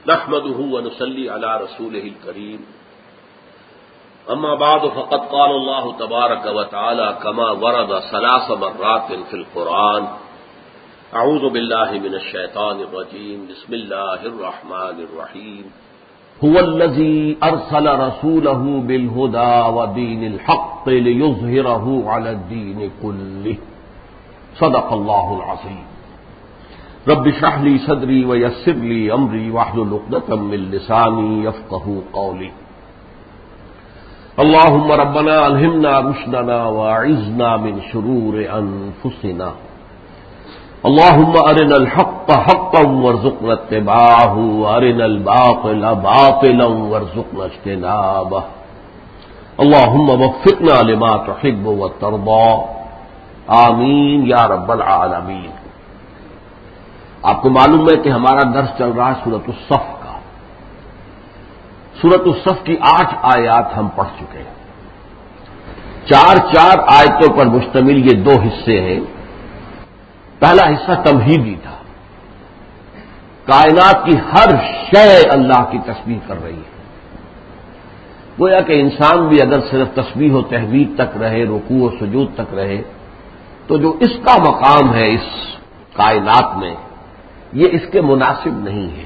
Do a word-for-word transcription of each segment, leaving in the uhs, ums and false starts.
نحمده ونصلي على رسوله الكريم اما بعد فقد قال الله تبارك وتعالى كما ورد ثلاث مرات في القرآن اعوذ بالله من الشيطان الرجيم بسم الله الرحمن الرحيم هو الذي ارسل رسوله بالهدى ودين الحق ليظهره على الدين كله صدق الله العظيم رب اشرح لي صدري ويسر لي امري واحلل عقدة من لساني يفقهوا قولي اللهم ربنا الهمنا رشدنا واعذنا من شرور انفسنا اللهم ارنا الحق حقا وارزقنا اتباعه وارنا الباطل باطلا وارزقنا اجتنابه اللهم وفقنا لما تحب وترضى آمین یا رب العالمین۔ آپ کو معلوم ہے کہ ہمارا درس چل رہا ہے سورۃ الصف کا۔ سورۃ الصف کی آٹھ آیات ہم پڑھ چکے ہیں۔ چار چار آیتوں پر مشتمل یہ دو حصے ہیں۔ پہلا حصہ تمہیدی تھا، کائنات کی ہر شے اللہ کی تسبیح کر رہی ہے۔ گویا کہ انسان بھی اگر صرف تسبیح و تحمید تک رہے، رکوع و سجود تک رہے، تو جو اس کا مقام ہے اس کائنات میں، یہ اس کے مناسب نہیں ہے۔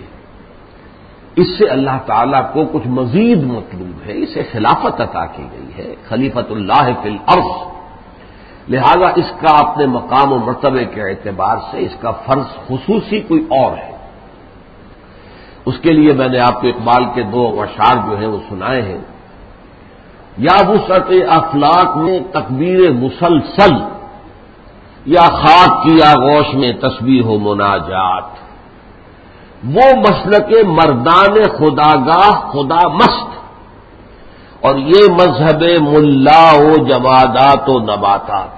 اس سے اللہ تعالیٰ کو کچھ مزید مطلوب ہے، اسے خلافت عطا کی گئی ہے، خلیفۃ اللہ فی الارض، لہذا اس کا اپنے مقام و مرتبے کے اعتبار سے اس کا فرض خصوصی کوئی اور ہے۔ اس کے لیے میں نے آپ کو اقبال کے دو اشعار جو ہیں وہ سنائے ہیں۔ یا وسعت افلاک میں تکبیر مسلسل، یا خاک کی آغوش میں تسبیح و مناجات، وہ مسلک مردان خداگاہ خدا مست، اور یہ مذہب ملا و جمادات و نباتات۔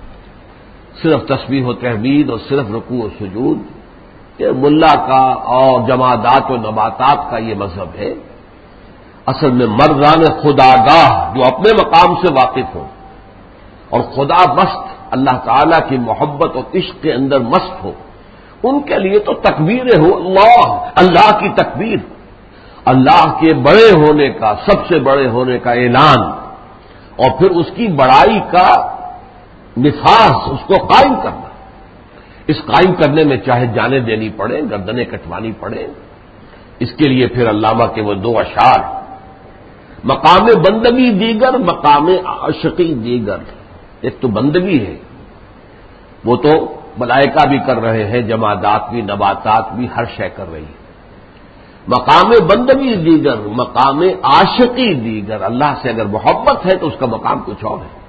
صرف تسبیح و تحمید اور صرف رکوع و سجود یہ ملا کا اور جمادات و نباتات کا یہ مذہب ہے۔ اصل میں مردان خداگاہ جو اپنے مقام سے واقف ہوں اور خدا مست، اللہ تعالیٰ کی محبت اور عشق کے اندر مست ہو، ان کے لیے تو تکبیر ہو اللہ، اللہ کی تکبیر، اللہ کے بڑے ہونے کا، سب سے بڑے ہونے کا اعلان، اور پھر اس کی بڑائی کا نفاذ، اس کو قائم کرنا۔ اس قائم کرنے میں چاہے جانیں دینی پڑے، گردنیں کٹوانی پڑے۔ اس کے لیے پھر علامہ کے وہ دو اشعار، مقام بندگی دیگر مقام عاشقی دیگر۔ ایک تو بندگی ہے، وہ تو ملائکہ بھی کر رہے ہیں، جمادات بھی، نباتات بھی، ہر شے کر رہی ہے۔ مقام بندگی دیگر مقام عاشقی دیگر، اللہ سے اگر محبت ہے تو اس کا مقام کچھ اور ہے۔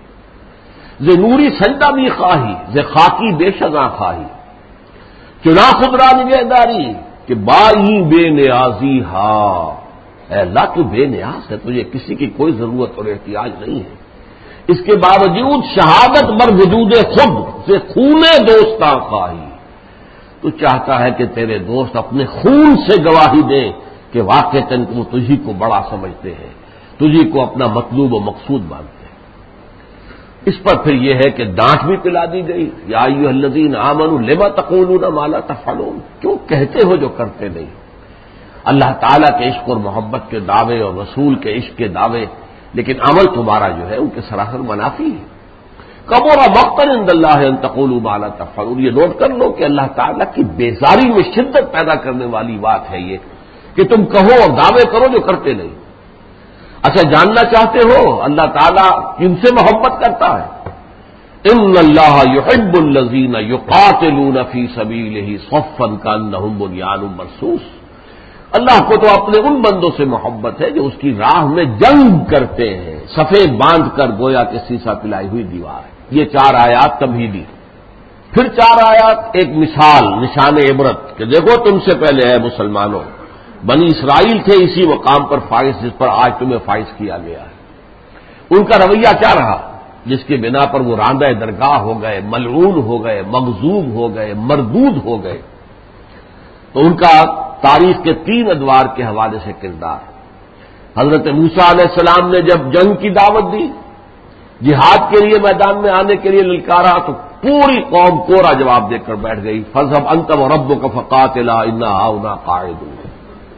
ز نوری سجدہ بھی خواہی، ز خاکی بے شگاں خواہی، چنا خود را نگہداری کہ بائی بے نیازی ہاں۔ اے اللہ تو بے نیاز ہے، تجھے کسی کی کوئی ضرورت اور احتیاج نہیں ہے۔ اس کے باوجود شہادت بر وجود خود سے خون دوستاں خواہی، تو چاہتا ہے کہ تیرے دوست اپنے خون سے گواہی دیں کہ واقعتاً وہ تجھی کو بڑا سمجھتے ہیں، تجھی کو اپنا مطلوب و مقصود مانتے ہیں۔ اس پر پھر یہ ہے کہ ڈانٹ بھی پلا دی گئی، یا ایھا الذین آمنوا لما تقولون ما لا تفعلون، کیوں کہتے ہو جو کرتے نہیں۔ اللہ تعالیٰ کے عشق اور محبت کے دعوے اور رسول کے عشق کے دعوے، لیکن عمل تمہارا جو ہے ان کے سراسر منافی ہے۔ کبر مقتا عند اللہ ان تقولوا ما لا تفعلون، یہ نوٹ کر لو کہ اللہ تعالیٰ کی بیزاری میں شدت پیدا کرنے والی بات ہے یہ کہ تم کہو اور دعوے کرو جو کرتے نہیں۔ اچھا جاننا چاہتے ہو اللہ تعالیٰ کن سے محبت کرتا ہے؟ ان اللہ یحب الذین یقاتلون فی سبیلہ صفا کانہم بنیان مرصوص، اللہ کو تو اپنے ان بندوں سے محبت ہے جو اس کی راہ میں جنگ کرتے ہیں، سفید باندھ کر گویا کہ سیسا پلائی ہوئی دیوار ہے۔ یہ چار آیات تمہیدی، پھر چار آیات ایک مثال، نشان عبرت کہ دیکھو تم سے پہلے ہے مسلمانوں، بنی اسرائیل تھے اسی مقام پر فائز جس پر آج تمہیں فائز کیا گیا ہے۔ ان کا رویہ کیا رہا جس کی بنا پر وہ راندہ درگاہ ہو گئے، ملعون ہو گئے، مغضوب ہو گئے، مردود ہو گئے۔ تو ان کا تاریخ کے تین ادوار کے حوالے سے کردار، حضرت موسیٰ علیہ السلام نے جب جنگ کی دعوت دی، جہاد کے لیے میدان میں آنے کے لیے للکارا، تو پوری قوم کوڑا جواب دے کر بیٹھ گئی، فَاذْهَبْ أَنْتَ وَرَبُّكَ فَقَاتِلَا إِنَّا هَاهُنَا قَاعِدُونَ۔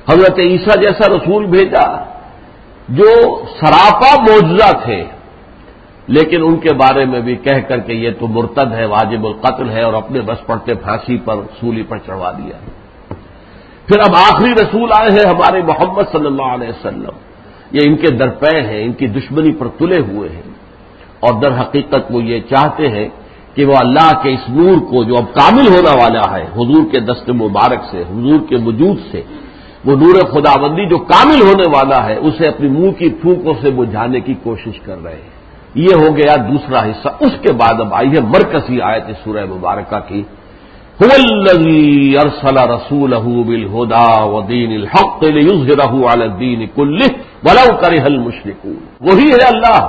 حضرت عیسیٰ جیسا رسول بھیجا جو سراپا معجزہ تھے، لیکن ان کے بارے میں بھی کہہ کر کے یہ تو مرتد ہے، واجب القتل ہے، اور اپنے بس پڑتے پھانسی پر سولی پر چڑھوا دیا۔ پھر اب آخری رسول آئے ہیں ہمارے محمد صلی اللہ علیہ وسلم، یہ ان کے درپے ہیں، ان کی دشمنی پر تلے ہوئے ہیں، اور در حقیقت وہ یہ چاہتے ہیں کہ وہ اللہ کے اس نور کو جو اب کامل ہونے والا ہے حضور کے دست مبارک سے، حضور کے وجود سے، وہ نور خداوندی جو کامل ہونے والا ہے اسے اپنی منہ کی پھونکوں سے بجھانے کی کوشش کر رہے ہیں۔ یہ ہو گیا دوسرا حصہ۔ اس کے بعد اب آئی ہے مرکزی آیت اس سورہ مبارکہ کی، هو الذی ارسل رسولہ بالہدی ودین الحق لیظہرہ علی الدین کلہ ولو کرہ المشرکون۔ وہی ہے اللہ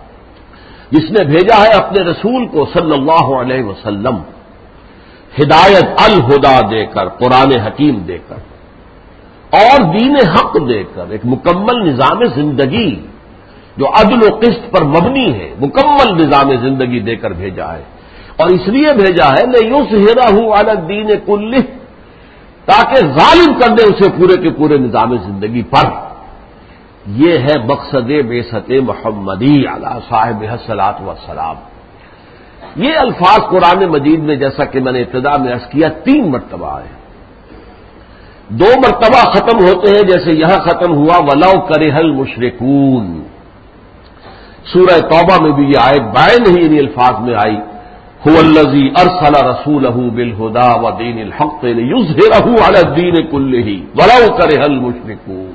جس نے بھیجا ہے اپنے رسول کو صلی اللہ علیہ وسلم ہدایت الہدا دے کر، قرآن حکیم دے کر، اور دین حق دے کر، ایک مکمل نظام زندگی جو عدل و قسط پر مبنی ہے، مکمل نظام زندگی دے کر بھیجا ہے۔ اور اس لیے بھیجا ہے لیظہرہ علی الدین کلہ، تاکہ غالب کر دے اسے پورے کے پورے نظام زندگی پر۔ یہ ہے مقصد بعثت محمدی علی صاحب الصلاۃ والسلام۔ یہ الفاظ قرآن مجید میں جیسا کہ میں نے ابتدا میں عرض کیا تین مرتبہ آئے، دو مرتبہ ختم ہوتے ہیں جیسے یہاں ختم ہوا ولو کرہ المشرکون۔ سورہ توبہ میں بھی یہ آیت بائیں نہیں انہی الفاظ میں آئی، هو الذی ارسل رسولہ بالہدی ودین الحق لیظہرہ علی الدین کلہ ولو کرہ المشرکون۔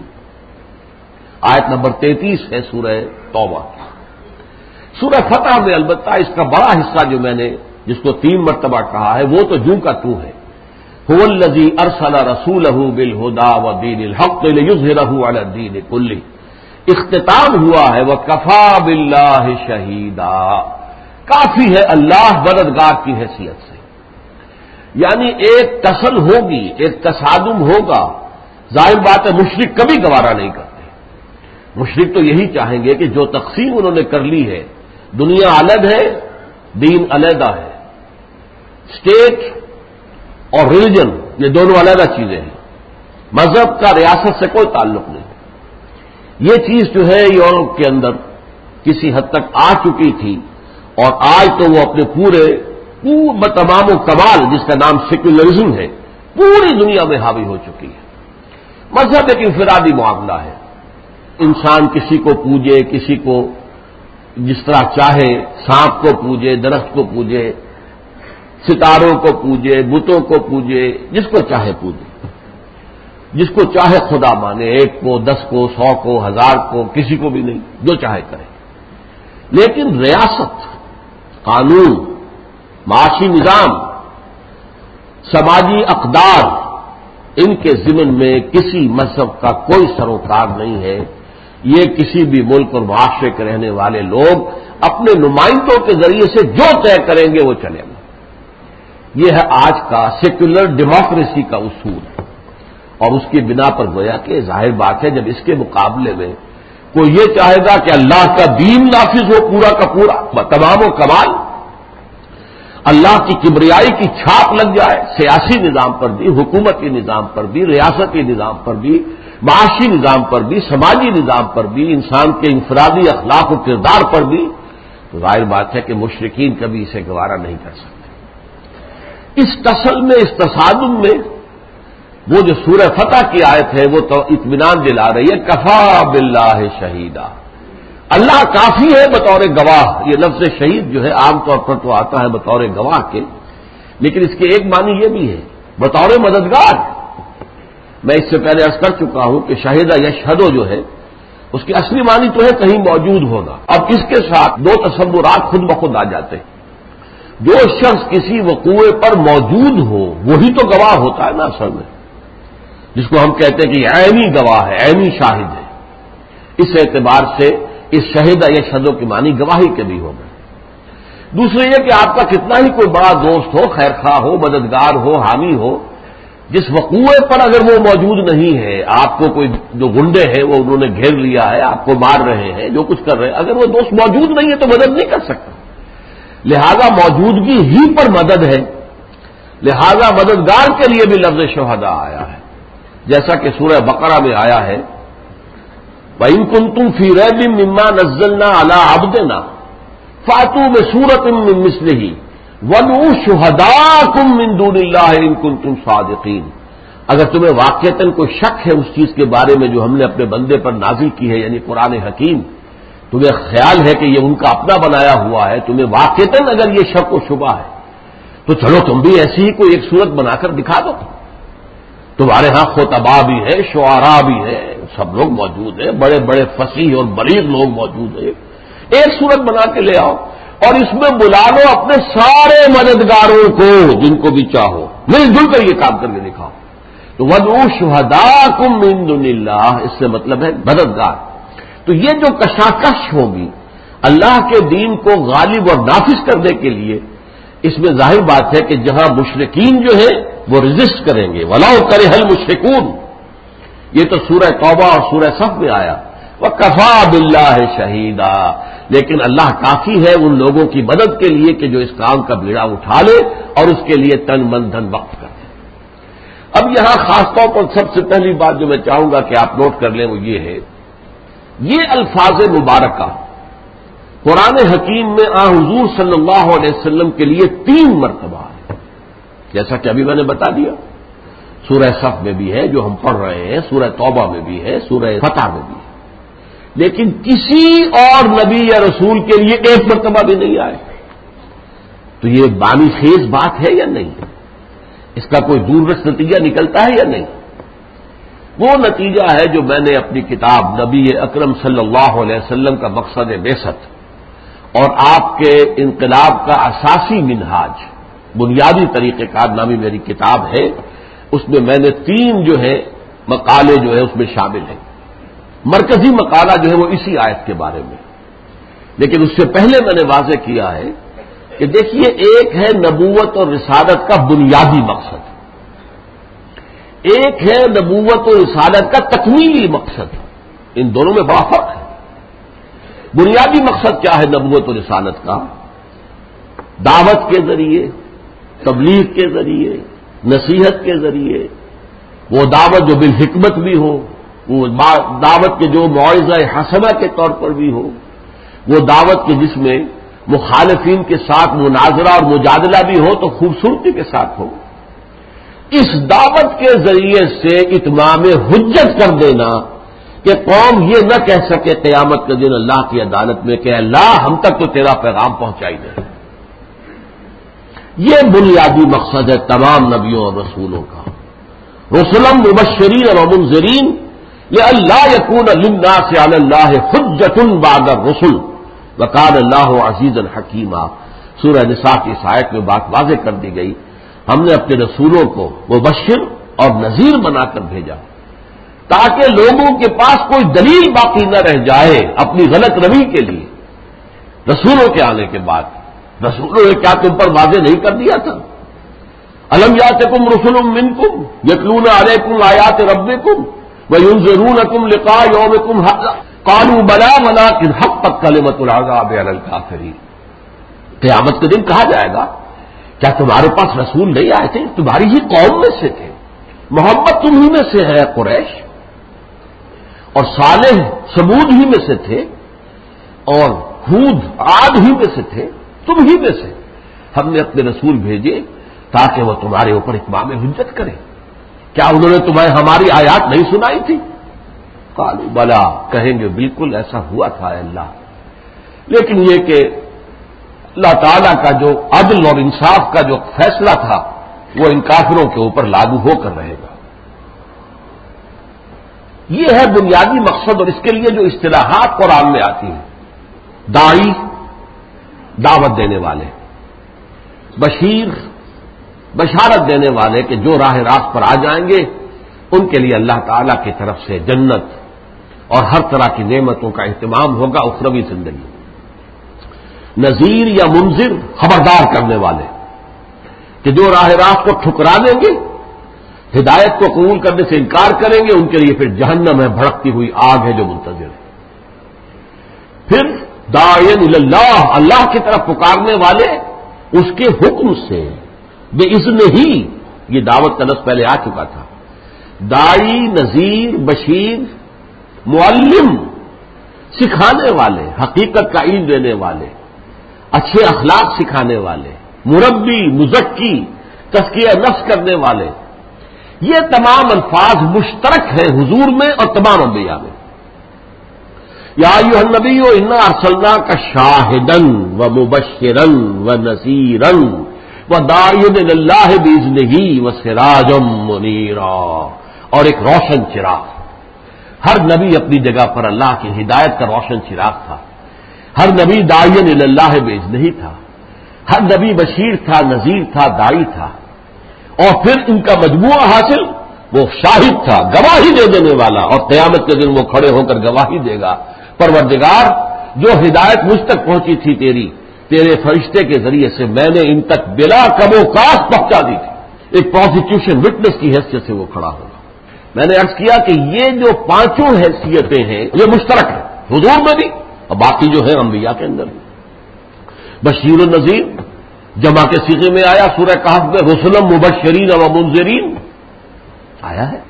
آیت نمبر تینتیس ہے سورہ توبہ۔ سورہ فتح میں البتہ اس کا بڑا حصہ جو میں نے جس کو تین مرتبہ کہا ہے وہ تو جوں کا تو ہے، هو الذی ارسل رسولہ بالہدی ودین الحق لیظہرہ علی الدین کلہ۔ اختتام ہوا ہے وکفی باللہ شہیدا، کافی ہے اللہ مددگار کی حیثیت سے۔ یعنی ایک تصل ہوگی، ایک تصادم ہوگا، ظاہر بات ہے مشرک کبھی گوارا نہیں کرتے۔ مشرک تو یہی چاہیں گے کہ جو تقسیم انہوں نے کر لی ہے، دنیا الگ ہے، دین علیحدہ ہے، اسٹیٹ اور ریلیجن یہ دونوں علیحدہ چیزیں ہیں، مذہب کا ریاست سے کوئی تعلق نہیں۔ یہ چیز جو ہے یورپ کے اندر کسی حد تک آ چکی تھی، اور آج تو وہ اپنے پورے تمام و کمال جس کا نام سیکولرزم ہے پوری دنیا میں حاوی ہو چکی ہے۔ مذہب ایک انفرادی معاملہ ہے، انسان کسی کو پوجے، کسی کو جس طرح چاہے، سانپ کو پوجے، درخت کو پوجے، ستاروں کو پوجے، بتوں کو پوجے، جس کو چاہے پوجے، جس کو چاہے خدا مانے، ایک کو، دس کو، سو کو، ہزار کو، کسی کو بھی نہیں، جو چاہے کرے۔ لیکن ریاست، قانون، معاشی نظام، سماجی اقدار، ان کے ضمن میں کسی مذہب کا کوئی سروکار نہیں ہے۔ یہ کسی بھی ملک اور معاشرے کے رہنے والے لوگ اپنے نمائندوں کے ذریعے سے جو طے کریں گے وہ چلے گا۔ یہ ہے آج کا سیکولر ڈیموکریسی کا اصول، اور اس کی بنا پر گویا کہ ظاہر بات ہے جب اس کے مقابلے میں کوئی یہ چاہے گا کہ اللہ کا دین نافذ ہو پورا کا پورا، تمام و کمال، اللہ کی کبریائی کی چھاپ لگ جائے سیاسی نظام پر بھی، حکومتی نظام پر بھی، ریاستی نظام پر بھی، معاشی نظام پر بھی، سماجی نظام پر بھی، انسان کے انفرادی اخلاق و کردار پر بھی، تو ظاہر بات ہے کہ مشرکین کبھی اسے گوارا نہیں کر سکتے۔ اس تصل میں، اس تصادم میں وہ جو سورہ فتح کی آیت ہے وہ تو اطمینان دلا رہی ہے، کفا باللہ شہیدا، اللہ کافی ہے بطور گواہ۔ یہ لفظ شہید جو ہے عام طور پر تو آتا ہے بطور گواہ کے، لیکن اس کے ایک معنی یہ بھی ہے بطور مددگار۔ میں اس سے پہلے عرض کر چکا ہوں کہ شہیدہ یشہدو جو ہے اس کی اصلی معنی تو ہے کہیں موجود ہونا، اب اس کے ساتھ دو تصورات خود بخود آ جاتے ہیں۔ جو شخص کسی وقوع پر موجود ہو وہی تو گواہ ہوتا ہے نا اصل میں، جس کو ہم کہتے ہیں کہ عینی گواہ ہے، عینی شاہد ہے۔ اس اعتبار سے اس شہیدہ یشہدو کی معنی گواہی کے بھی ہو گئے۔ دوسرے یہ کہ آپ کا کتنا ہی کوئی بڑا دوست ہو، خیر خواہ ہو، مددگار ہو، حامی ہو، جس وقوع پر اگر وہ موجود نہیں ہے، آپ کو کوئی جو گنڈے ہیں وہ انہوں نے گھیر لیا ہے، آپ کو مار رہے ہیں، جو کچھ کر رہے ہیں، اگر وہ دوست موجود نہیں ہے تو مدد نہیں کر سکتا۔ لہذا موجودگی ہی پر مدد ہے، لہذا مددگار کے لیے بھی لفظ شہداء آیا ہے۔ جیسا کہ سورہ بقرہ میں آیا ہے وَإِن كُنتُمْ فِي رَيْبٍ مِّمَّا نَزَّلْنَا عَلَىٰ عَبْدِنَا فَأْتُوا بِسُورَةٍ مِّن مِّثْلِهِ وَادْعُوا شُهَدَاءَكُم مِّن دُونِ اللَّهِ إِن كُنتُمْ صَادِقِينَ۔ اگر تمہیں واقعتاً کوئی شک ہے اس چیز کے بارے میں جو ہم نے اپنے بندے پر نازل کی ہے یعنی قرآن حکیم، تمہیں خیال ہے کہ یہ ان کا اپنا بنایا ہوا ہے، تمہیں واقعتاً اگر یہ شک و شبہ ہے تو چلو تم بھی ایسی ہی کوئی ایک صورت بنا کر دکھا دو۔ تمہارے ہاں خطباء بھی ہیں، شعراء بھی ہیں، سب لوگ موجود ہیں، بڑے بڑے فصیح اور بلیغ لوگ موجود ہیں، ایک صورت بنا کے لے آؤ اور اس میں بلا لو اپنے سارے مددگاروں کو جن کو بھی چاہو، مل جل کر یہ کام کر کے دکھاؤ۔ تو وَادْعُوا شُهَدَاءَكُم مِّن دُونِ اللَّهِ، اس سے مطلب ہے مددگار۔ تو یہ جو کشاکش ہوگی اللہ کے دین کو غالب اور نافذ کرنے کے لیے، اس میں ظاہر بات ہے کہ جہاں مشرکین جو ہے وہ ریزسٹ کریں گے، وَلَوْ كَرِهَ الْمُشْرِكُونَ، یہ تو سورہ توبہ اور سورہ صف میں آیا، وَكَفَىٰ بِاللَّهِ شَهِيدًا، لیکن اللہ کافی ہے ان لوگوں کی مدد کے لیے کہ جو اس کام کا بیڑا اٹھا لے اور اس کے لیے تن من دھن وقف کر دے۔ اب یہاں خاص طور پر سب سے پہلی بات جو میں چاہوں گا کہ آپ نوٹ کر لیں وہ یہ ہے، یہ الفاظ مبارکہ قرآن حکیم میں آن حضور صلی اللہ علیہ وسلم کے لیے تین مرتبہ ہے، جیسا کہ ابھی میں نے بتا دیا، سورہ صف میں بھی ہے جو ہم پڑھ رہے ہیں، سورہ توبہ میں بھی ہے، سورہ فتح میں بھی ہے، لیکن کسی اور نبی یا رسول کے لیے ایک مرتبہ بھی نہیں آئے۔ تو یہ بانی خیز بات ہے یا نہیں؟ اس کا کوئی دور رس نتیجہ نکلتا ہے یا نہیں؟ وہ نتیجہ ہے جو میں نے اپنی کتاب نبی اکرم صلی اللہ علیہ وسلم کا مقصد بعثت اور آپ کے انقلاب کا اساسی منہاج، بنیادی طریقہ کار نامی میری کتاب ہے، اس میں میں نے تین جو ہے مقالے جو ہے اس میں شامل ہیں۔ مرکزی مقالہ جو ہے وہ اسی آیت کے بارے میں، لیکن اس سے پہلے میں نے واضح کیا ہے کہ دیکھیے ایک ہے نبوت اور رسالت کا بنیادی مقصد، ایک ہے نبوت اور رسالت کا تکمیلی مقصد، ان دونوں میں بڑا فرق ہے۔ بنیادی مقصد کیا ہے نبوت اور رسالت کا؟ دعوت کے ذریعے، تبلیغ کے ذریعے، نصیحت کے ذریعے، وہ دعوت جو بالحکمت بھی ہو، وہ دعوت کے جو موعظہ حسنہ کے طور پر بھی ہو، وہ دعوت کے جس میں مخالفین کے ساتھ مناظرہ اور مجادلہ بھی ہو تو خوبصورتی کے ساتھ ہو، اس دعوت کے ذریعے سے اتمام حجت کر دینا کہ قوم یہ نہ کہہ سکے قیامت کے دن اللہ کی عدالت میں کہ اللہ ہم تک تو تیرا پیغام پہنچائی دے۔ یہ بنیادی مقصد ہے تمام نبیوں اور رسولوں کا، رسلا مبشرین و منذرین لئلا یکون للناس علی اللہ حجۃ بعد الرسل وکان اللہ عزیزا حکیما۔ سورہ نساء کی اس آیت میں بات واضح کر دی گئی، ہم نے اپنے رسولوں کو مبشر اور نذیر بنا کر بھیجا تاکہ لوگوں کے پاس کوئی دلیل باقی نہ رہ جائے اپنی غلط روی کے لیے۔ رسولوں کے آنے کے بعد رسولوں نے کیا تم پر واضح نہیں کر دیا تھا؟ الم یاتکم رسل منکم یتلون علیکم آیات ربکم وینذرونکم لقاء یومکم ھذا قالوا بلی ولکن حقت کلمۃ العذاب علی الکافرین۔ قیامت کے دن کہا جائے گا کیا تمہارے پاس رسول نہیں آئے تھے؟ تمہاری ہی قوم میں سے تھے، محمد تمہیں میں سے ہے قریش، اور صالح ثمود ہی میں سے تھے، اور ہود عاد ہی میں سے تھے، تم ہی میں سے ہم نے اپنے رسول بھیجے تاکہ وہ تمہارے اوپر اتمام حجت کریں۔ کیا انہوں نے تمہیں ہماری آیات نہیں سنائی تھی؟ قالوا بلا، کہیں گے بالکل ایسا ہوا تھا اے اللہ، لیکن یہ کہ اللہ تعالیٰ کا جو عدل اور انصاف کا جو فیصلہ تھا وہ ان کافروں کے اوپر لاگو ہو کر رہے گا۔ یہ ہے بنیادی مقصد، اور اس کے لیے جو اصطلاحات قرآن میں آتی ہیں، داعی دعوت دینے والے، بشیر بشارت دینے والے کہ جو راہ راست پر آ جائیں گے ان کے لیے اللہ تعالیٰ کی طرف سے جنت اور ہر طرح کی نعمتوں کا اہتمام ہوگا اخروی زندگی۔ نذیر یا منذر خبردار کرنے والے کہ جو راہ راست کو ٹھکرا دیں گے، ہدایت کو قبول کرنے سے انکار کریں گے، ان کے لیے پھر جہنم ہے، بھڑکتی ہوئی آگ ہے جو منتظر ہے۔ پھر داعین الی اللہ، اللہ کی طرف پکارنے والے اس کے حکم سے، بِإِذْنِهِ، یہ دعوت کا لفظ پہلے آ چکا تھا، دائی، نذیر، بشیر، معلم، سکھانے والے، حقیقت کا علم دینے والے، اچھے اخلاق سکھانے والے، مربی، مزکی، تزکیہ نفس کرنے والے، یہ تمام الفاظ مشترک ہیں حضور میں اور تمام انبیاء میں. یا ایھا النبی انا ارسلناک شاہدا ومبشرا ونذیرا وداعیا الی اللہ باذنہ وسراجا منیرا، اور ایک روشن چراغ. ہر نبی اپنی جگہ پر اللہ کی ہدایت کا روشن چراغ تھا. ہر نبی داعیا الی اللہ باذنہ تھا. ہر نبی بشیر تھا، نذیر تھا، داعی تھا. اور پھر ان کا مجموعہ حاصل وہ شاہد تھا، گواہی دے دینے والا، اور قیامت کے دن وہ کھڑے ہو کر گواہی دے گا، پروردگار جو ہدایت مجھ تک پہنچی تھی تیری تیرے فرشتے کے ذریعے سے میں نے ان تک بلا کم و کاس پہنچا دی تھی. ایک پروسیکیوشن وٹنس کی حیثیت سے وہ کھڑا ہوگا. میں نے عرض کیا کہ یہ جو پانچوں حیثیتیں ہیں یہ مشترک ہیں حضور میں بھی اور باقی جو ہے انبیاء کے اندر بھی. بشیر و نذیر جمع کے صیغے میں آیا سورہ کہف میں، رسلا مبشرین و منذرین آیا ہے.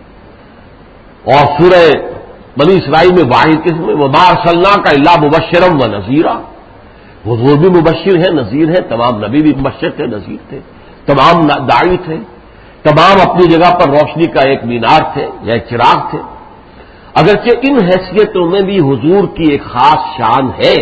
اور سورہ بنی اسرائیل میں واحد قسم میں وما ارسلناک الا مبشرا و نذیرا، حضور بھی مبشر ہے، نذیر ہے، تمام نبی بھی مبشر تھے، نذیر تھے، تمام داعی تھے، تمام اپنی جگہ پر روشنی کا ایک مینار تھے یا ایک چراغ تھے. اگرچہ ان حیثیتوں میں بھی حضور کی ایک خاص شان ہے،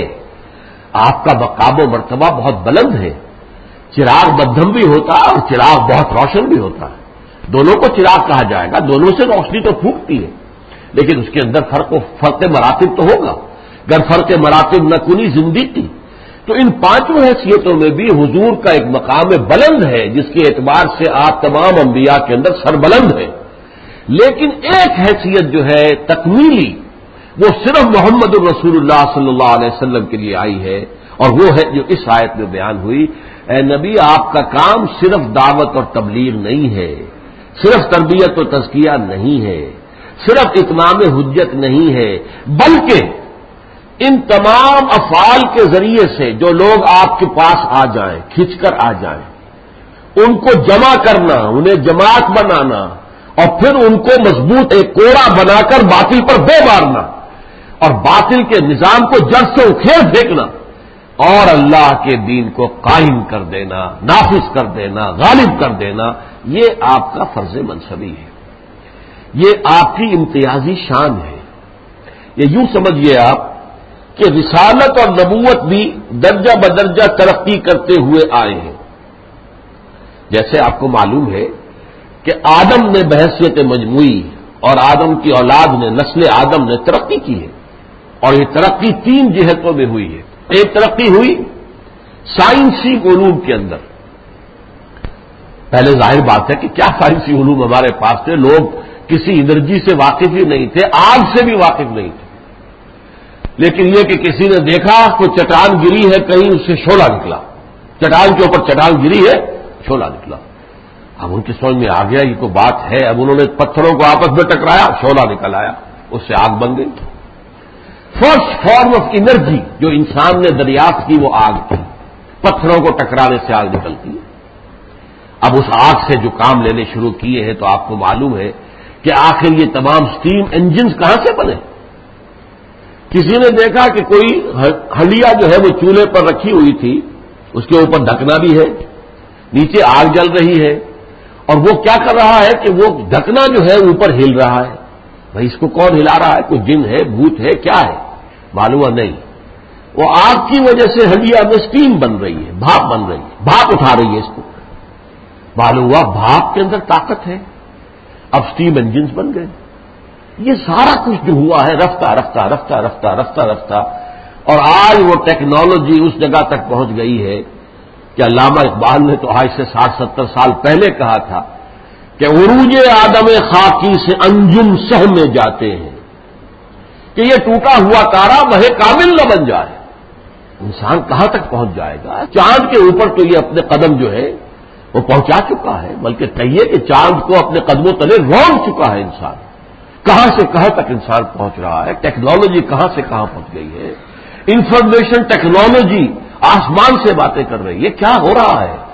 آپ کا مقام و مرتبہ بہت بلند ہے. چراغ مدھم بھی ہوتا ہے اور چراغ بہت روشن بھی ہوتا ہے. دونوں کو چراغ کہا جائے گا، دونوں سے روشنی تو پھوٹتی ہے، لیکن اس کے اندر فرق و فرق مراتب تو ہوگا. اگر فرق مراتب نہ کنی زندگی، تو ان پانچوں حیثیتوں میں بھی حضور کا ایک مقام بلند ہے جس کے اعتبار سے آپ تمام انبیاء کے اندر سربلند ہیں. لیکن ایک حیثیت جو ہے تکمیلی، وہ صرف محمد الرسول اللہ صلی اللہ علیہ وسلم کے لیے آئی ہے، اور وہ ہے جو اس آیت میں بیان ہوئی. اے نبی، آپ کا کام صرف دعوت اور تبلیغ نہیں ہے، صرف تربیت و تزکیہ نہیں ہے، صرف اتمام حجت نہیں ہے، بلکہ ان تمام افعال کے ذریعے سے جو لوگ آپ کے پاس آ جائیں، کھنچ کر آ جائیں، ان کو جمع کرنا، انہیں جماعت بنانا، اور پھر ان کو مضبوط ایک کوڑا بنا کر باطل پر دے مارنا، اور باطل کے نظام کو جڑ سے اکھیڑ پھینکنا، اور اللہ کے دین کو قائم کر دینا، نافذ کر دینا، غالب کر دینا، یہ آپ کا فرض منصبی ہے، یہ آپ کی امتیازی شان ہے. یہ یوں سمجھیے آپ کہ رسالت اور نبوت بھی درجہ بدرجہ ترقی کرتے ہوئے آئے ہیں. جیسے آپ کو معلوم ہے کہ آدم نے بحیثیت مجموعی اور آدم کی اولاد نے، نسل آدم نے ترقی کی ہے، اور یہ ترقی تین جہتوں میں ہوئی ہے. ایک ترقی ہوئی سائنسی علوم کے اندر. پہلے ظاہر بات ہے کہ کیا سائنسی علوم ہمارے پاس تھے، لوگ کسی انرجی سے واقف ہی نہیں تھے، آگ سے بھی واقف نہیں تھے. لیکن یہ کہ کسی نے دیکھا کوئی چٹان گری ہے کہیں، اس سے شعلہ نکلا، چٹان کے اوپر چٹان گری ہے، شعلہ نکلا. اب ان کی سمجھ میں آ گیا یہ کوئی بات ہے. اب انہوں نے پتھروں کو آپس میں ٹکرایا، شعلہ نکل آیا، اس سے آگ بن گئی. فرسٹ فارم آف انرجی جو انسان نے دریافت کی وہ آگ تھی. پتھروں کو ٹکرانے سے آگ نکلتی ہے. اب اس آگ سے جو کام لینے شروع کیے ہیں تو آپ کو معلوم ہے کہ آخر یہ تمام سٹیم انجنز کہاں سے بنے. کسی نے دیکھا کہ کوئی ہنڈیا جو ہے وہ چولہے پر رکھی ہوئی تھی، اس کے اوپر ڈھکنا بھی ہے، نیچے آگ جل رہی ہے، اور وہ کیا کر رہا ہے کہ وہ ڈھکنا جو ہے اوپر ہل رہا ہے. بھائی اس کو کون ہلا رہا ہے؟ کوئی جن ہے، بھوت ہے، کیا ہے؟ معلوم نہیں. وہ آگ کی وجہ سے ہنڈیا میں سٹیم بن رہی ہے، بھاپ بن رہی ہے، بھاپ اٹھا رہی ہے اس کو. معلوم ہوا بھاپ کے اندر طاقت ہے. اب سٹیم انجنز بن گئے. یہ سارا کچھ جو ہوا ہے رفتہ رفتہ رفتہ رفتہ رفتہ رفتہ اور آج وہ ٹیکنالوجی اس جگہ تک پہنچ گئی ہے کہ علامہ اقبال نے تو آج سے ساٹھ ستر سال پہلے کہا تھا کہ عروج آدم خاکی سے انجم سہ میں جاتے ہیں، کہ یہ ٹوٹا ہوا تارا مہ کامل نہ بن جائے. انسان کہاں تک پہنچ جائے گا؟ چاند کے اوپر تو یہ اپنے قدم جو ہے وہ پہنچا چکا ہے، بلکہ کہیے کہ چاند کو اپنے قدموں تلے رونگ چکا ہے انسان. کہاں سے کہاں تک انسان پہنچ رہا ہے، ٹیکنالوجی کہاں سے کہاں پہنچ گئی ہے. انفارمیشن ٹیکنالوجی آسمان سے باتیں کر رہی ہے. کیا ہو رہا ہے؟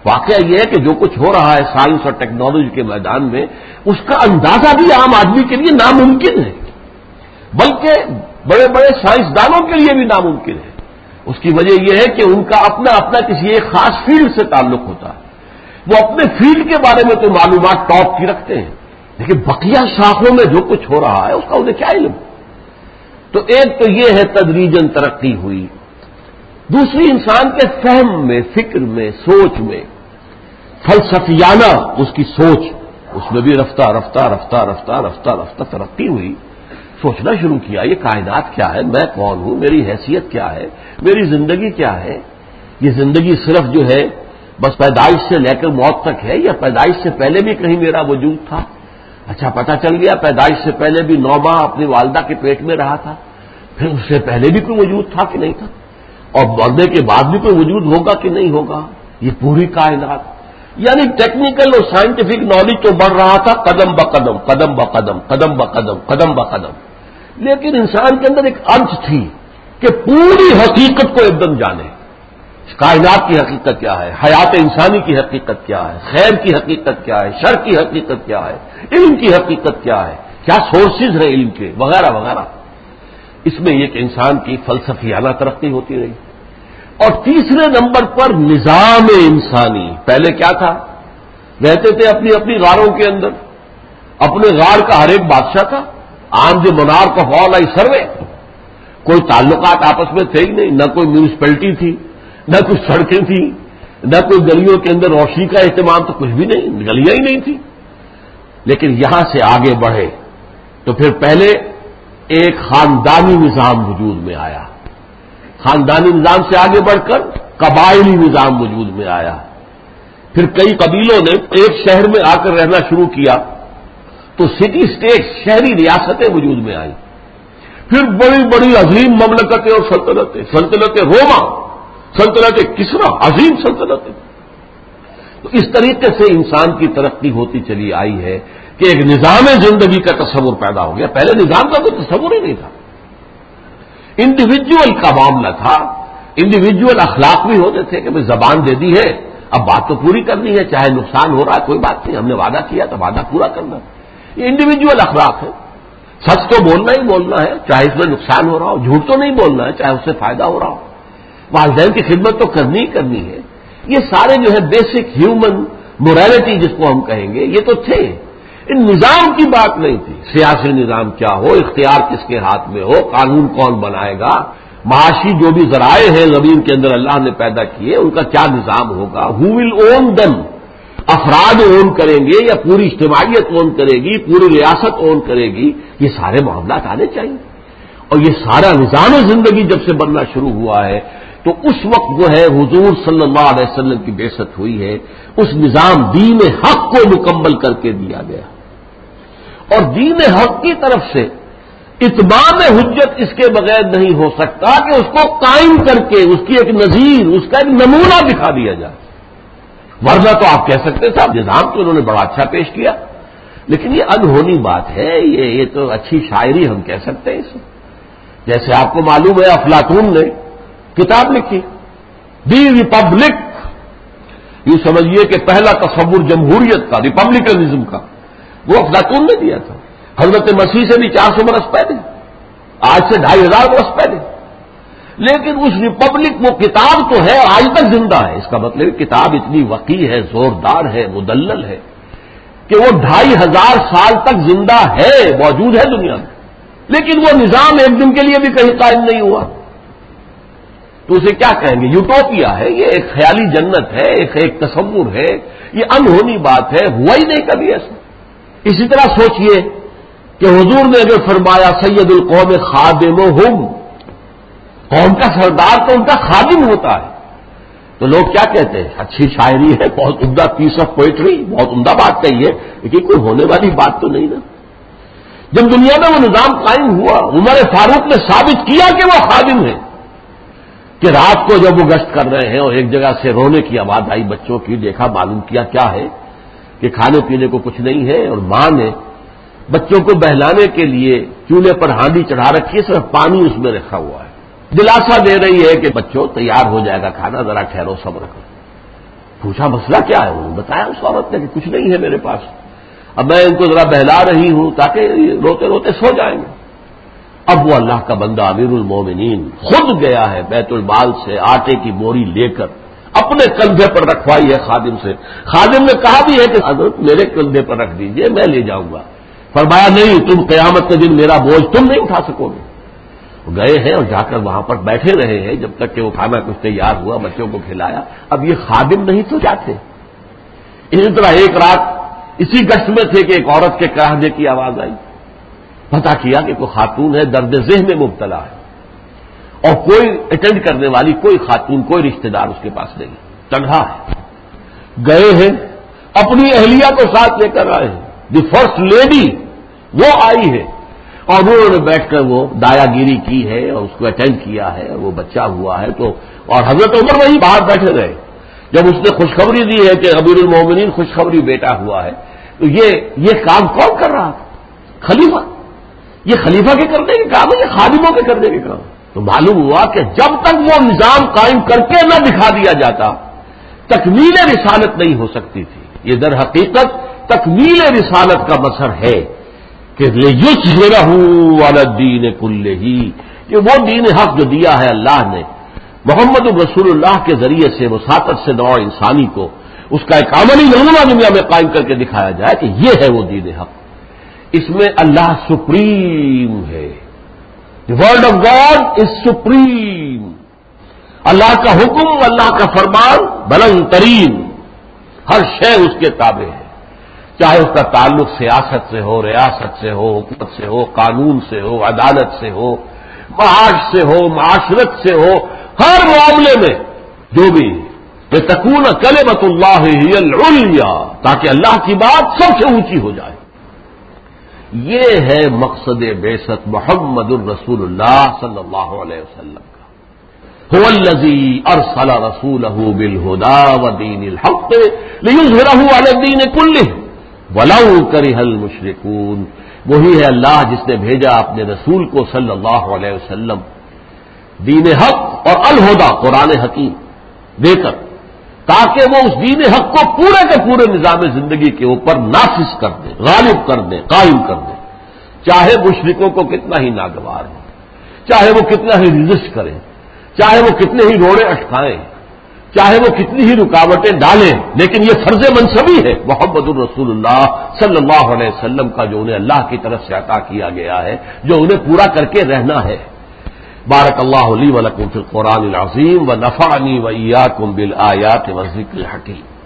واقعہ یہ ہے کہ جو کچھ ہو رہا ہے سائنس اور ٹیکنالوجی کے میدان میں، اس کا اندازہ بھی عام آدمی کے لیے ناممکن ہے، بلکہ بڑے بڑے سائنسدانوں کے لیے بھی ناممکن ہے۔ اس کی وجہ یہ ہے کہ ان کا اپنا اپنا کسی ایک خاص فیلڈ سے تعلق ہوتا ہے، وہ اپنے فیلڈ کے بارے میں تو معلومات ٹاپ کی رکھتے ہیں، لیکن بقیہ شاخوں میں جو کچھ ہو رہا ہے اس کا انہیں کیا علم؟ تو ایک تو یہ ہے تدریجاً ترقی ہوئی، دوسری انسان کے فہم میں، فکر میں، سوچ میں، فلسفیانہ اس کی سوچ، اس میں بھی رفتہ رفتہ رفتہ رفتہ رفتہ رفتہ ترقی ہوئی، سوچنا شروع کیا یہ کائنات کیا ہے، میں کون ہوں، میری حیثیت کیا ہے، میری زندگی کیا ہے، یہ زندگی صرف جو ہے بس پیدائش سے لے کر موت تک ہے یا پیدائش سے پہلے بھی کہیں میرا وجود تھا؟ اچھا پتہ چل گیا پیدائش سے پہلے بھی نو ماہ اپنی والدہ کے پیٹ میں رہا تھا، پھر اس سے پہلے بھی کوئی وجود تھا کہ نہیں تھا، اور مرنے کے بعد بھی کوئی وجود ہوگا کہ نہیں ہوگا، یہ پوری کائنات، یعنی ٹیکنیکل اور سائنٹیفک نالج تو بڑھ رہا تھا قدم بقدم قدم بقدم قدم بقدم قدم بقدم، لیکن انسان کے اندر ایک ارج تھی کہ پوری حقیقت کو ایک دم جانے، کائنات کی حقیقت کیا ہے، حیات انسانی کی حقیقت کیا ہے، خیر کی حقیقت کیا ہے، شر کی حقیقت کیا ہے، علم کی حقیقت کیا ہے، کیا سورسز ہیں علم کے، وغیرہ وغیرہ۔ اس میں ایک انسان کی فلسفیانہ ترقی ہوتی رہی۔ اور تیسرے نمبر پر نظام انسانی، پہلے کیا تھا؟ رہتے تھے اپنی اپنی غاروں کے اندر، اپنے غار کا ہر ایک بادشاہ تھا، عام جو منار کا فال آئی سروے، کوئی تعلقات آپس میں تھے ہی نہیں، نہ کوئی میونسپلٹی تھی، نہ کچھ سڑکیں تھیں، نہ کوئی گلیوں کے اندر روشنی کا اہتمام، تو کچھ بھی نہیں، گلیاں ہی نہیں تھیں۔ لیکن یہاں سے آگے بڑھے تو پھر پہلے ایک خاندانی نظام وجود میں آیا، خاندانی نظام سے آگے بڑھ کر قبائلی نظام وجود میں آیا، پھر کئی قبیلوں نے ایک شہر میں آ کر رہنا شروع کیا تو سٹی اسٹیٹ، شہری ریاستیں وجود میں آئیں، پھر بڑی بڑی عظیم مملکتیں اور سلطنتیں، سلطنت روما، سلطنت کسرا، عظیم سلطنتیں۔ تو اس طریقے سے انسان کی ترقی ہوتی چلی آئی ہے کہ ایک نظام زندگی کا تصور پیدا ہو گیا، پہلے نظام کا کوئی تصور ہی نہیں تھا، انڈیویجول کا معاملہ تھا، انڈیویجول اخلاق بھی ہوتے تھے کہ بھائی زبان دے دی ہے اب بات تو پوری کرنی ہے، چاہے نقصان ہو رہا ہے کوئی بات نہیں، ہم نے وعدہ کیا تو وعدہ پورا کرنا، یہ انڈیویجول اخلاق ہے، سچ تو بولنا ہی بولنا ہے چاہے اس میں نقصان ہو رہا ہو، جھوٹ تو نہیں بولنا ہے چاہے اس سے فائدہ ہو رہا ہو، والدین کی خدمت تو کرنی ہی کرنی ہے، یہ سارے جو ہے بیسک ہیومن موریلٹی جس کو ہم کہیں گے یہ تو تھے، ان نظام کی بات نہیں تھی، سیاسی نظام کیا ہو، اختیار کس کے ہاتھ میں ہو، قانون کون بنائے گا، معاشی جو بھی ذرائع ہیں زمین کے اندر اللہ نے پیدا کیے ان کا کیا نظام ہوگا، ہو ول اون دم، افراد اون کریں گے یا پوری اجتماعیت اون کرے گی، پوری ریاست اون کرے گی، یہ سارے معاملات آنے چاہیے، اور یہ سارا نظام زندگی جب سے بننا شروع ہوا ہے تو اس وقت جو ہے حضور صلی اللہ علیہ وسلم کی بعثت ہوئی ہے، اس نظام دین حق کو مکمل کر کے دیا گیا، اور دین حق کی طرف سے اتمام حجت اس کے بغیر نہیں ہو سکتا کہ اس کو قائم کر کے اس کی ایک نظیر، اس کا ایک نمونہ دکھا دیا جائے، ورنہ تو آپ کہہ سکتے صاحب نظام تو انہوں نے بڑا اچھا پیش کیا، لیکن یہ انہونی بات ہے، یہ یہ تو اچھی شاعری ہم کہہ سکتے ہیں اسے، جیسے آپ کو معلوم ہے افلاطون نے کتاب لکھی دی ریپبلک، یہ سمجھیے کہ پہلا تصور جمہوریت کا، ریپبلکنزم کا، وہ افلاطون نے دیا تھا، حضرت مسیح سے بھی چار سو برس پہلے، آج سے ڈھائی ہزار برس پہلے، لیکن اس ریپبلک وہ کتاب تو ہے آج تک زندہ ہے، اس کا مطلب کتاب اتنی وقی ہے، زوردار ہے، مدلل ہے کہ وہ ڈھائی ہزار سال تک زندہ ہے، موجود ہے دنیا میں، لیکن وہ نظام ایک دن کے لیے بھی کہیں قائم نہیں ہوا، تو اسے کیا کہیں گے؟ یوٹوپیا ہے، یہ ایک خیالی جنت ہے، ایک ایک تصور ہے، یہ انہونی بات ہے، ہوا ہی نہیں کبھی ایسا۔ اسی طرح سوچئے کہ حضور نے اگر فرمایا سید القوم خادمہم، قوم کا سردار تو ان کا خادم ہوتا ہے، تو لوگ کیا کہتے ہیں؟ اچھی شاعری ہے، بہت عمدہ پیس آف پوئٹری، بہت عمدہ بات کہی ہے، لیکن کوئی ہونے والی بات تو نہیں نا۔ جب دنیا میں وہ نظام قائم ہوا، عمر فاروق نے ثابت کیا کہ وہ خادم ہے، کہ رات کو جب وہ گشت کر رہے ہیں اور ایک جگہ سے رونے کی آواز آئی بچوں کی، دیکھا معلوم کیا کیا ہے کہ کھانے پینے کو کچھ نہیں ہے، اور ماں نے بچوں کو بہلانے کے لیے چولہے پر ہانڈی چڑھا رکھی ہے، صرف پانی اس میں رکھا ہوا ہے، دلاسا دے رہی ہے کہ بچوں تیار ہو جائے گا کھانا، ذرا ٹھہرو صبر کرو۔ پوچھا مسئلہ کیا ہے؟ انہوں نے بتایا اس عورت نے کہ کچھ نہیں ہے میرے پاس، اب میں ان کو ذرا بہلا رہی ہوں تاکہ روتے روتے سو جائیں گے۔ اب وہ اللہ کا بندہ امیر المومنین خود گیا ہے بیت المال سے آٹے کی بوری لے کر اپنے کندھے پر رکھوائی ہے خادم سے۔ خادم نے کہا بھی ہے کہ حضرت میرے کندھے پر رکھ دیجئے، میں لے جاؤں گا۔ فرمایا نہیں، تم قیامت کے دن میرا بوجھ تم نہیں اٹھا سکو گے۔ گئے ہیں اور جا کر وہاں پر بیٹھے رہے ہیں جب تک کہ وہ کھانا کچھ تیار ہوا، بچوں کو کھلایا۔ اب یہ خادم نہیں تو کیا تھے؟ اسی طرح ایک رات اسی گشت میں تھے کہ ایک عورت کے کہنے کی آواز آئی، پتہ کیا کہ کوئی خاتون ہے درد ذہن میں مبتلا ہے، اور کوئی اٹینڈ کرنے والی کوئی خاتون کوئی رشتہ دار اس کے پاس نہیں، تنہا ہے۔ گئے ہیں اپنی اہلیہ کو ساتھ لے کر آئے ہیں، دی فرسٹ لیڈی وہ آئی ہے، اور انہوں نے بیٹھ کر وہ دایا گیری کی ہے اور اس کو اٹینڈ کیا ہے، اور وہ بچہ ہوا ہے تو، اور حضرت عمر وہیں باہر بیٹھے رہے۔ جب اس نے خوشخبری دی ہے کہ امیر المومنین خوشخبری بیٹا ہوا ہے، تو یہ یہ کام کون کر رہا تھا؟ خلیفہ۔ یہ خلیفہ کے کرنے کے کام ہے، یہ خادموں کے کرنے کے کام۔ تو معلوم ہوا کہ جب تک وہ نظام قائم کر کے نہ دکھا دیا جاتا، تکمیل رسالت نہیں ہو سکتی تھی۔ یہ در حقیقت تکمیل رسالت کا مظہر ہے کہ لِیُظْهِرَهُ عَلَى الدِّینِ كُلِّهِ، کہ وہ دین حق جو دیا ہے اللہ نے محمد رسول اللہ کے ذریعے سے وساطت سے نوع انسانی کو، اس کا ایک عملی نمونہ دنیا میں قائم کر کے دکھایا جائے کہ یہ ہے وہ دین حق۔ اس میں اللہ سپریم ہے، the word of God is supreme. Allah کا حکم، اللہ کا فرمان بلند ترین، ہر شے اس کے تابع ہے، چاہے اس کا تعلق سیاست سے ہو، ریاست سے ہو، حکومت سے ہو، قانون سے ہو، عدالت سے ہو، معاش سے ہو، معاشرت سے ہو، ہر معاملے میں جو بھی لتکون کلمۃ اللہ ہی العلیٰ، تاکہ اللہ کی بات سب سے اونچی ہو جائے۔ یہ ہے مقصد بعثت محمد الرسول اللہ صلی اللہ علیہ وسلم کا۔ هو الذی ارسل رسولہ بالہدی ودین الحق لیظہرہ علی الدین کلہ ولو کرہ المشرکون۔ وہی ہے اللہ جس نے بھیجا اپنے رسول کو صلی اللہ علیہ وسلم دین حق اور الہدی قرآن حکیم دے کر، تاکہ وہ اس دین حق کو پورے کے پورے نظام زندگی کے اوپر نافذ کر دیں، غالب کر دیں، قائم کر دیں، چاہے مشرکوں کو کتنا ہی ناگوار ہو، چاہے وہ کتنا ہی رزسٹ کریں، چاہے وہ کتنے ہی روڑے اٹکائیں، چاہے وہ کتنی ہی رکاوٹیں ڈالیں، لیکن یہ فرض منصبی ہے محمد الرسول اللہ صلی اللہ علیہ وسلم کا، جو انہیں اللہ کی طرف سے عطا کیا گیا ہے، جو انہیں پورا کر کے رہنا ہے۔ بارک اللہ لی و لکم فی القرآن العظیم و نفعنی و ایاکم بالآیات والذکر الحکیم۔